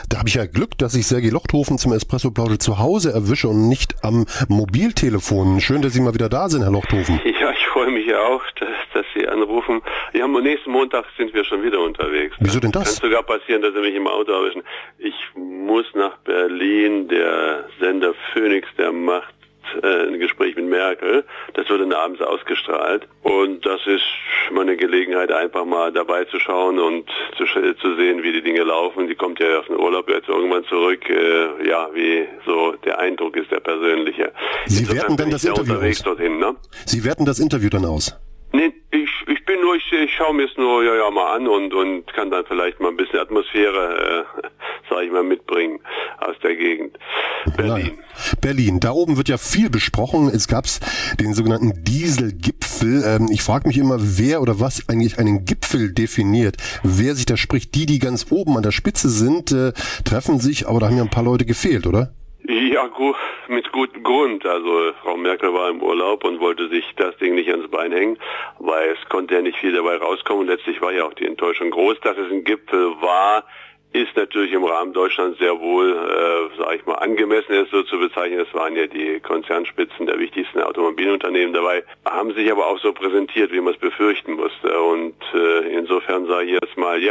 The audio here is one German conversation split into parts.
Da habe ich ja Glück, dass ich Sergei Lochthofen zum Espresso-Plausch zu Hause erwische und nicht am Mobiltelefon. Schön, dass Sie mal wieder da sind, Herr Lochthofen. Ja, ich freue mich ja auch, dass Sie anrufen. Ja, am nächsten Montag sind wir schon wieder unterwegs. Wieso denn das? Kann sogar passieren, dass Sie mich im Auto erwischen. Ich muss nach Berlin. Der Sender Phoenix, der macht ein Gespräch mit Merkel. Das wird dann abends ausgestrahlt. Und das ist meine Gelegenheit, einfach mal dabei zu schauen und zu sehen, wie die Dinge laufen. Die kommt ja auf den Urlaub jetzt irgendwann zurück. Wie so der Eindruck ist, der persönliche. Sie werten dann das Interview aus? Dorthin, ne? Sie werten das Interview dann aus? Nee, ich schaue mir es nur mal an und kann dann vielleicht mal ein bisschen Atmosphäre, sage ich mal, mitbringen aus der Gegend. Berlin. Berlin, da oben wird ja viel besprochen. Es gab den sogenannten Dieselgipfel. Ich frage mich immer, wer oder was eigentlich einen Gipfel definiert. Wer sich da spricht, die ganz oben an der Spitze sind, treffen sich, aber da haben ja ein paar Leute gefehlt, oder? Ja, gut, mit gutem Grund. Also Frau Merkel war im Urlaub und wollte sich das Ding nicht ans Bein hängen, weil es konnte ja nicht viel dabei rauskommen. Und letztlich war ja auch die Enttäuschung groß, dass es ein Gipfel war. Ist natürlich im Rahmen Deutschlands sehr wohl, angemessen, es so zu bezeichnen. Es waren ja die Konzernspitzen der wichtigsten Automobilunternehmen dabei, haben sich aber auch so präsentiert, wie man es befürchten musste. Und insofern sage ich jetzt mal,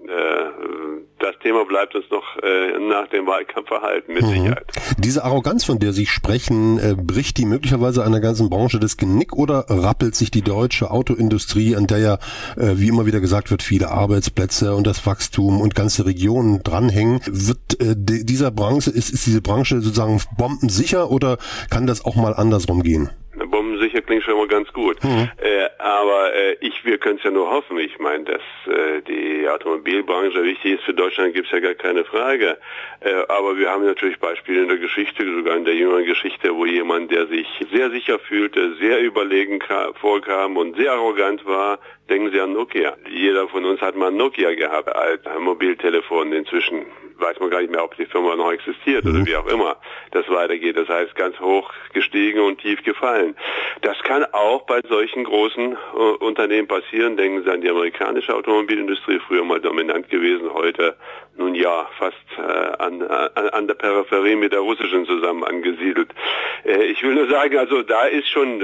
das Thema bleibt uns noch nach dem Wahlkampf erhalten, mit Sicherheit. Diese Arroganz, von der Sie sprechen, bricht die möglicherweise einer ganzen Branche das Genick oder rappelt sich die deutsche Autoindustrie, an der ja, wie immer wieder gesagt wird, viele Arbeitsplätze und das Wachstum und ganze Regionen dranhängen, ist diese Branche sozusagen bombensicher oder kann das auch mal andersrum gehen? Bombensicher klingt schon mal ganz gut. Aber wir können es ja nur hoffen. Ich meine, dass die Automobilbranche wichtig ist für Deutschland, gibt es ja gar keine Frage. Aber wir haben natürlich Beispiele in der Geschichte, sogar in der jüngeren Geschichte, wo jemand, der sich sehr sicher fühlte, sehr überlegen vorkam und sehr arrogant war. Denken Sie an Nokia. Jeder von uns hat mal Nokia gehabt als Mobiltelefon. Inzwischen weiß man gar nicht mehr, ob die Firma noch existiert oder wie auch immer das weitergeht. Das heißt, ganz hoch gestiegen und tief gefallen. Das kann auch bei solchen großen Unternehmen passieren. Denken Sie an die amerikanische Automobilindustrie, früher mal dominant gewesen, heute nun ja fast an der Peripherie mit der russischen zusammen angesiedelt. Ich will nur sagen, also da ist schon,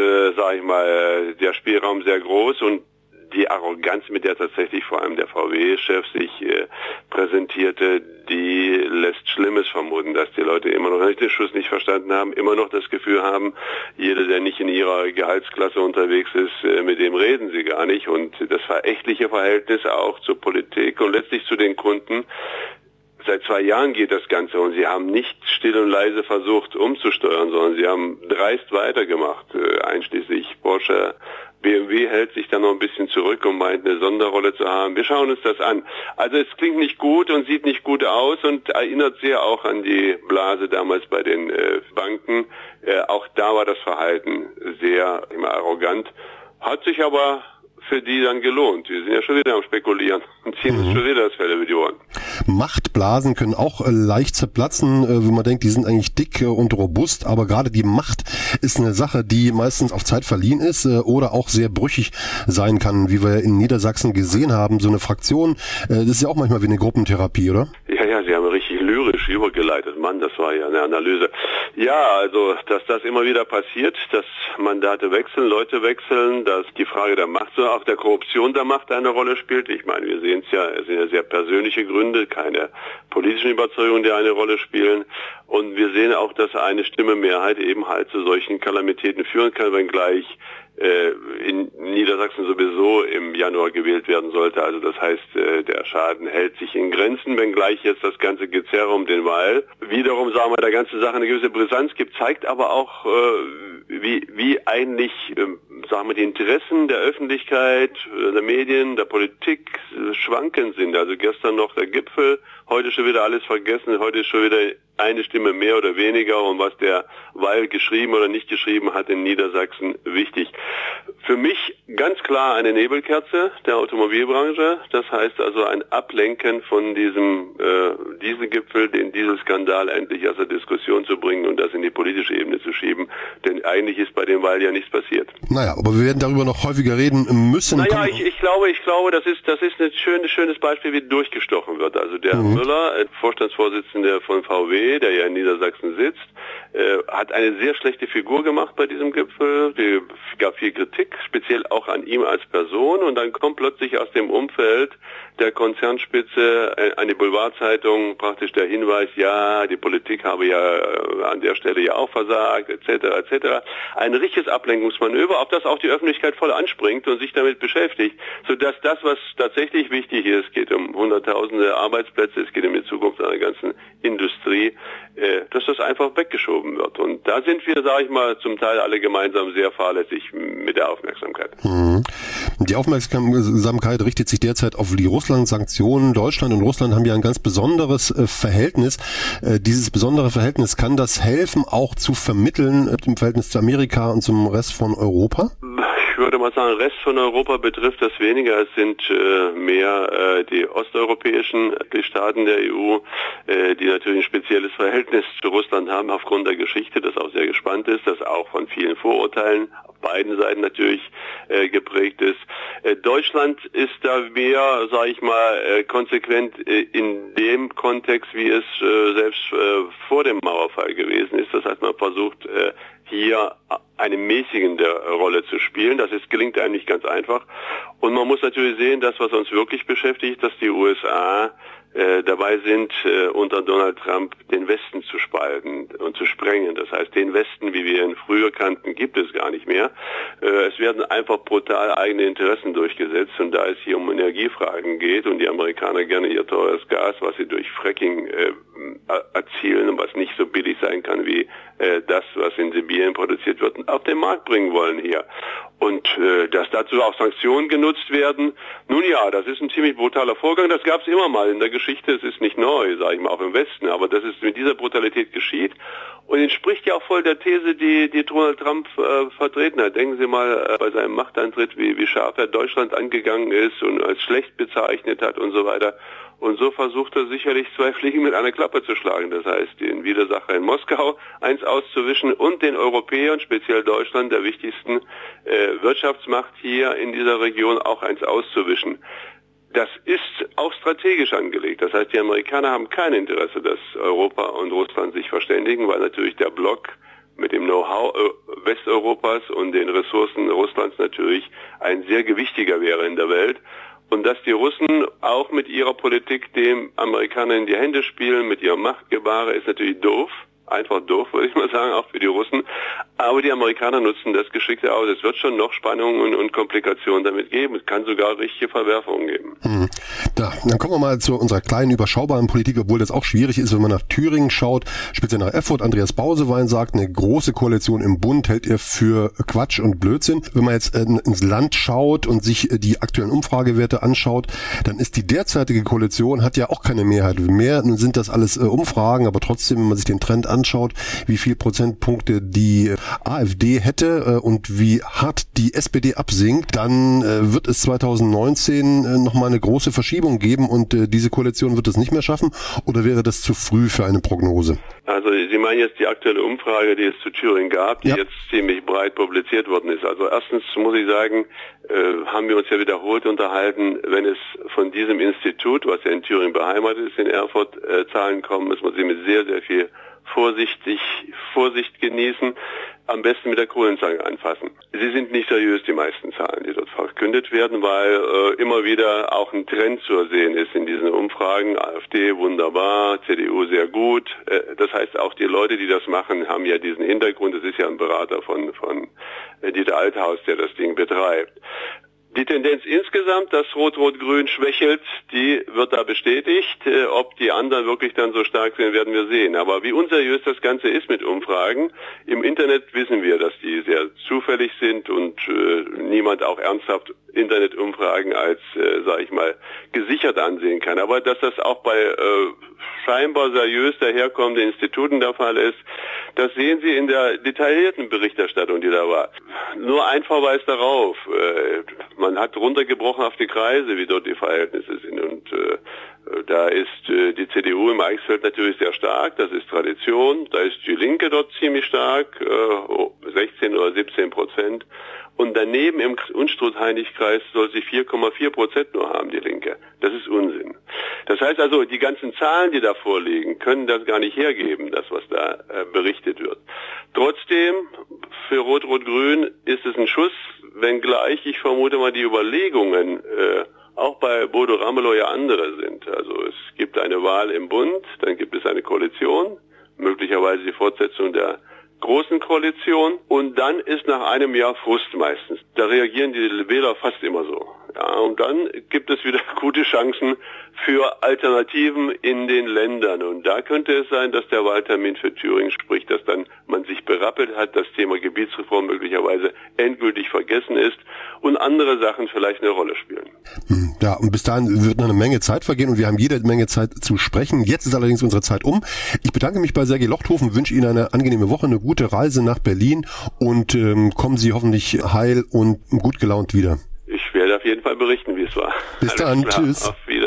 der Spielraum sehr groß und die Arroganz, mit der tatsächlich vor allem der VW-Chef sich präsentierte, die lässt Schlimmes vermuten, dass die Leute immer noch den Schuss nicht verstanden haben, immer noch das Gefühl haben, jeder, der nicht in ihrer Gehaltsklasse unterwegs ist, mit dem reden sie gar nicht. Und das verächtliche Verhältnis auch zur Politik und letztlich zu den Kunden. Seit 2 Jahren geht das Ganze und sie haben nicht still und leise versucht umzusteuern, sondern sie haben dreist weitergemacht, einschließlich Porsche. BMW hält sich dann noch ein bisschen zurück und meint, eine Sonderrolle zu haben. Wir schauen uns das an. Also es klingt nicht gut und sieht nicht gut aus und erinnert sehr auch an die Blase damals bei den Banken. Auch da war das Verhalten sehr arrogant. Hat sich aber für die dann gelohnt. Wir sind ja schon wieder am Spekulieren und ziehen uns schon wieder das Fell über die Ohren. Machtblasen können auch leicht zerplatzen, wenn man denkt, die sind eigentlich dick und robust, aber gerade die Macht ist eine Sache, die meistens auf Zeit verliehen ist oder auch sehr brüchig sein kann, wie wir in Niedersachsen gesehen haben. So eine Fraktion, das ist ja auch manchmal wie eine Gruppentherapie, oder? Ja, Sie haben richtig lyrisch übergeleitet. Mann, das war ja eine Analyse. Ja, also, dass das immer wieder passiert, dass Mandate wechseln, Leute wechseln, dass die Frage der Macht, so auch der Korruption der Macht eine Rolle spielt. Ich meine, wir sehen es sind ja sehr persönliche Gründe, keine politischen Überzeugungen, die eine Rolle spielen. Und wir sehen auch, dass eine Stimme Mehrheit eben halt zu solchen Kalamitäten führen kann, wenngleich in Niedersachsen sowieso im Januar gewählt werden sollte. Also das heißt, der Schaden hält sich in Grenzen, wenngleich jetzt das ganze Gezerre um den Wahl wiederum, sagen wir, der ganzen Sache eine gewisse Brisanz gibt, zeigt aber auch, wie eigentlich, sagen wir, die Interessen der Öffentlichkeit, der Medien, der Politik schwankend sind. Also gestern noch der Gipfel, heute schon wieder alles vergessen, heute ist schon wieder eine Stimme mehr oder weniger und was der Weil geschrieben oder nicht geschrieben hat in Niedersachsen wichtig. Für mich ganz klar eine Nebelkerze der Automobilbranche. Das heißt also ein Ablenken von diesem Dieselgipfel, den Dieselskandal endlich aus der Diskussion zu bringen und das in die politische Ebene zu schieben. Denn eigentlich ist bei dem Weil ja nichts passiert. Naja, aber wir werden darüber noch häufiger reden müssen. Naja, ich glaube, das ist ein schönes Beispiel, wie durchgestochen wird. Also der Müller, Vorstandsvorsitzender von VW, der ja in Niedersachsen sitzt, hat eine sehr schlechte Figur gemacht bei diesem Gipfel. Es gab viel Kritik, speziell auch an ihm als Person. Und dann kommt plötzlich aus dem Umfeld der Konzernspitze an die Boulevardzeitung praktisch der Hinweis, ja, die Politik habe ja an der Stelle ja auch versagt, etc., etc. Ein richtiges Ablenkungsmanöver, auf das auch die Öffentlichkeit voll anspringt und sich damit beschäftigt, sodass das, was tatsächlich wichtig ist, es geht um hunderttausende Arbeitsplätze, es geht um die Zukunft einer ganzen Industrie, dass das einfach weggeschoben wird. Und da sind wir, sage ich mal, zum Teil alle gemeinsam sehr fahrlässig mit der Aufmerksamkeit. Die Aufmerksamkeit richtet sich derzeit auf die Russland-Sanktionen. Deutschland und Russland haben ja ein ganz besonderes Verhältnis. Dieses besondere Verhältnis, kann das helfen, auch zu vermitteln im Verhältnis zu Amerika und zum Rest von Europa? Ich würde mal sagen, Rest von Europa betrifft das weniger. Es sind mehr die osteuropäischen Staaten der EU, die natürlich ein spezielles Verhältnis zu Russland haben aufgrund der Geschichte, das auch sehr gespannt ist, das auch von vielen Vorurteilen auf beiden Seiten natürlich geprägt ist. Deutschland ist da mehr, sage ich mal, konsequent in dem Kontext, wie es selbst vor dem Mauerfall gewesen ist. Das heißt, man versucht hier eine mäßigende Rolle zu spielen. Das gelingt einem nicht ganz einfach. Und man muss natürlich sehen, das, was uns wirklich beschäftigt, dass die USA dabei sind, unter Donald Trump den Westen zu spalten und zu sprengen. Das heißt, den Westen, wie wir ihn früher kannten, gibt es gar nicht mehr. Es werden einfach brutal eigene Interessen durchgesetzt. Und da es hier um Energiefragen geht und die Amerikaner gerne ihr teures Gas, was sie durch Fracking erzielen und was nicht so billig sein kann wie das, was in Sibirien produziert wird, auf den Markt bringen wollen hier. Und dass dazu auch Sanktionen genutzt werden, nun ja, das ist ein ziemlich brutaler Vorgang. Das gab es immer mal in der Geschichte. Es ist nicht neu, sage ich mal, auch im Westen. Aber dass es mit dieser Brutalität geschieht und entspricht ja auch voll der These, die Donald Trump vertreten hat. Denken Sie mal bei seinem Machtantritt, wie scharf er Deutschland angegangen ist und als schlecht bezeichnet hat und so weiter. Und so versucht er sicherlich 2 Fliegen mit einer Klappe zu schlagen. Das heißt, den Widersacher in Moskau eins auszuwischen und den Europäern, speziell Deutschland, der wichtigsten Wirtschaftsmacht hier in dieser Region, auch eins auszuwischen. Das ist auch strategisch angelegt. Das heißt, die Amerikaner haben kein Interesse, dass Europa und Russland sich verständigen, weil natürlich der Block mit dem Know-how Westeuropas und den Ressourcen Russlands natürlich ein sehr gewichtiger wäre in der Welt. Und dass die Russen auch mit ihrer Politik den Amerikanern in die Hände spielen, mit ihrem Machtgebare, ist natürlich doof. Einfach doof, würde ich mal sagen, auch für die Russen. Aber die Amerikaner nutzen das geschickt aus. Es wird schon noch Spannungen und Komplikationen damit geben. Es kann sogar richtige Verwerfungen geben. Dann kommen wir mal zu unserer kleinen, überschaubaren Politik, obwohl das auch schwierig ist, wenn man nach Thüringen schaut, speziell nach Erfurt. Andreas Bausewein sagt, eine große Koalition im Bund hält er für Quatsch und Blödsinn. Wenn man jetzt ins Land schaut und sich die aktuellen Umfragewerte anschaut, dann ist die derzeitige Koalition, hat ja auch keine Mehrheit mehr. Nun sind das alles Umfragen, aber trotzdem, wenn man sich den Trend anschaut, wie viel Prozentpunkte die AfD hätte und wie hart die SPD absinkt, dann wird es 2019 nochmal eine große Verschiebung geben und diese Koalition wird es nicht mehr schaffen, oder wäre das zu früh für eine Prognose? Also Sie meinen jetzt die aktuelle Umfrage, die es zu Thüringen gab, die jetzt ziemlich breit publiziert worden ist. Also erstens muss ich sagen, haben wir uns ja wiederholt unterhalten, wenn es von diesem Institut, was ja in Thüringen beheimatet ist, in Erfurt, Zahlen kommen, muss man sie mit sehr, sehr viel Vorsicht genießen, am besten mit der Kohlenzange anfassen. Sie sind nicht seriös, die meisten Zahlen, die dort verkündet werden, weil immer wieder auch ein Trend zu ersehen ist in diesen Umfragen. AfD wunderbar, CDU sehr gut. Das heißt, auch die Leute, die das machen, haben ja diesen Hintergrund. Es ist ja ein Berater von Dieter Althaus, der das Ding betreibt. Die Tendenz insgesamt, dass Rot-Rot-Grün schwächelt, die wird da bestätigt. Ob die anderen wirklich dann so stark sind, werden wir sehen. Aber wie unseriös das Ganze ist mit Umfragen, im Internet wissen wir, dass die sehr zufällig sind und niemand auch ernsthaft Internetumfragen als, sage ich mal, gesichert ansehen kann. Aber dass das auch bei scheinbar seriös daherkommenden Instituten der Fall ist, das sehen Sie in der detaillierten Berichterstattung, die da war. Nur ein Verweis darauf. Man hat runtergebrochen auf die Kreise, wie dort die Verhältnisse sind. Und da ist die CDU im Eichsfeld natürlich sehr stark, das ist Tradition. Da ist die Linke dort ziemlich stark, 16 oder 17%. Und daneben im Unstrut-Heinig-Kreis soll sie 4,4% nur haben, die Linke. Das ist Unsinn. Das heißt also, die ganzen Zahlen, die da vorliegen, können das gar nicht hergeben, das, was da berichtet wird. Trotzdem, für Rot-Rot-Grün ist es ein Schuss, wenngleich ich vermute mal die Überlegungen auch bei Bodo Ramelow ja andere sind. Also es gibt eine Wahl im Bund, dann gibt es eine Koalition, möglicherweise die Fortsetzung der Großen Koalition, und dann ist nach einem Jahr Frust meistens. Da reagieren die Wähler fast immer so. Ja, und dann gibt es wieder gute Chancen für Alternativen in den Ländern. Und da könnte es sein, dass der Wahltermin für Thüringen spricht, dass dann man sich berappelt hat, das Thema Gebietsreform möglicherweise endgültig vergessen ist und andere Sachen vielleicht eine Rolle spielen. Ja, und bis dahin wird noch eine Menge Zeit vergehen und wir haben jede Menge Zeit zu sprechen. Jetzt ist allerdings unsere Zeit um. Ich bedanke mich bei Sergej Lochthofen, wünsche Ihnen eine angenehme Woche, eine gute Reise nach Berlin und kommen Sie hoffentlich heil und gut gelaunt wieder. Ich werde auf jeden Fall berichten, wie es war. Bis dann, tschüss. Auf Wiedersehen.